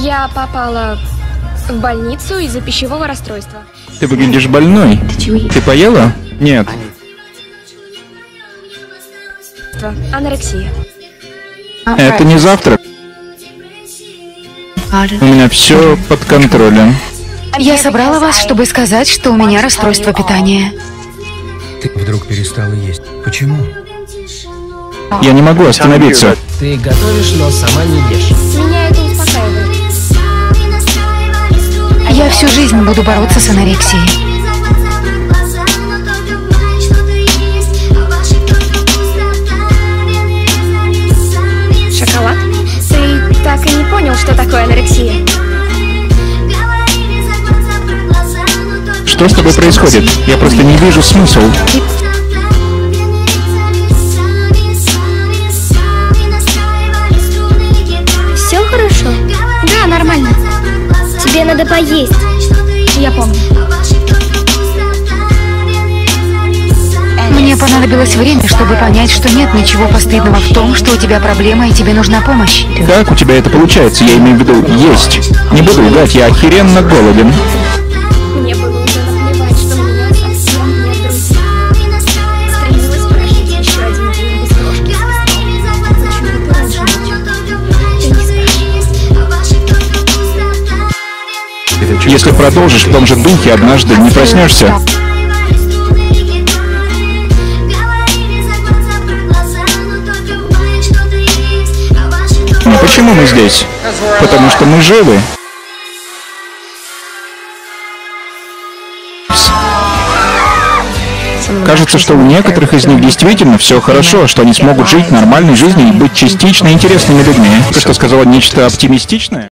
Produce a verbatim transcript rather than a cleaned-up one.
Я попала в больницу из-за пищевого расстройства. Ты выглядишь больной. Ты поела? Нет. Анорексия. Это не завтрак. У меня все под контролем. Я собрала вас, чтобы сказать, что у меня расстройство питания. Ты вдруг перестала есть. Почему? Я не могу остановиться. Ты готовишь, но сама не ешь. Меня это успокаивает. Я всю жизнь буду бороться с анорексией. Шоколад? Ты так и не понял, что такое анорексия? Что с тобой происходит? Я просто не вижу смысл. Все хорошо? Да, нормально. Тебе надо поесть. Я помню. Мне понадобилось время, чтобы понять, что нет ничего постыдного в том, что у тебя проблема и тебе нужна помощь. Как у тебя это получается? Я имею в виду есть. Не буду лгать, я охеренно голоден. Мне было уже наплевать, что у меня совсем нет друзей. Стремилась прожить еще один день без крошки. Почему ты раньше молчал? Ты не спрашиваешь. Если продолжишь в том же духе, однажды не проснешься. Но почему мы здесь? Потому что мы живы. Кажется, что у некоторых из них действительно все хорошо, что они смогут жить нормальной жизнью и быть частично интересными людьми. Ты что, сказала нечто оптимистичное?